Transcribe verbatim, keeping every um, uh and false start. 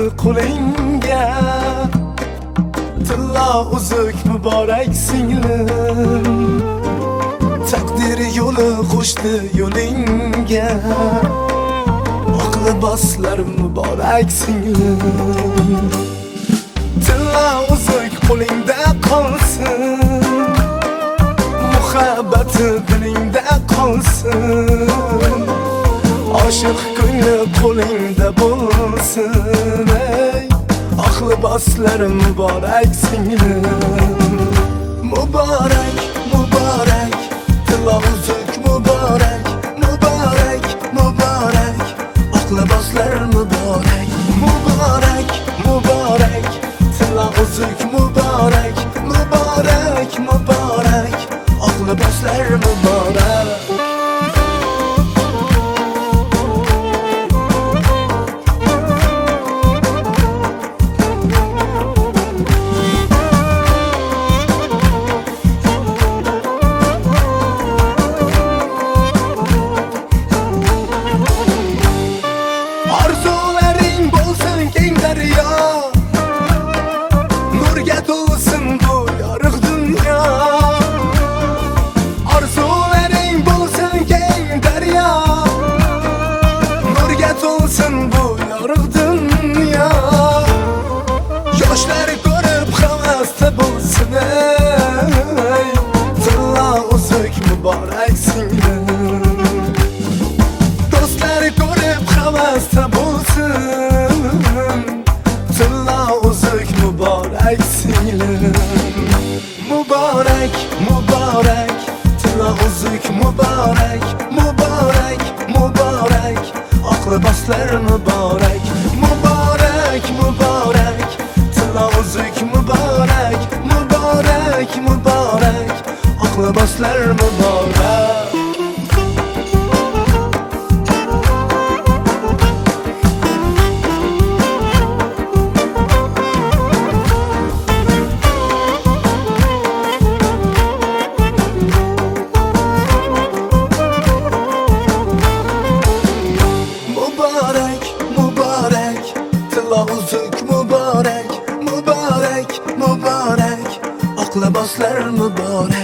qo'lingga, tilla uzuk muborak singlim. Taqdir yo'li qo'shdi yo'lingga, oq liboslar muborak singlim. Tilla uzuk qo'lingda qolsin, muhabbati dilingda qolsin, oshiq ko'ngli qo'lingda bo'lsin. Ey oq liboslar muborak singlim. Muborak, muborak, tilla uzuk muborak, muborak, muborak, oq liboslar muborak. Muborak, muborak, tilla uzuk muborak, muborak, muborak, oq liboslar muborak. Arzularing bo'lsin keng daryo, nurga to'lsin bu yorug' dunyo. Arzularing bo'lsin keng daryo, nurga to'lsin bu yorug' dunyo. Yoshlar ko'rib havasda bo'lsin, ey tilla uzuk muborak singlim. Do'stlar ko'rib havasda bo'lsin, tilla uzuk muborak singlim. Muborak, muborak, tilla uzuk muborak, muborak, muborak, oq liboslar muborak. Muborak, muborak, tilla uzuk muborak, muborak, muborak, oq liboslar muborak. Muborak, muborak, tilla uzuk muborak, muborak, muborak, oq liboslar muborak.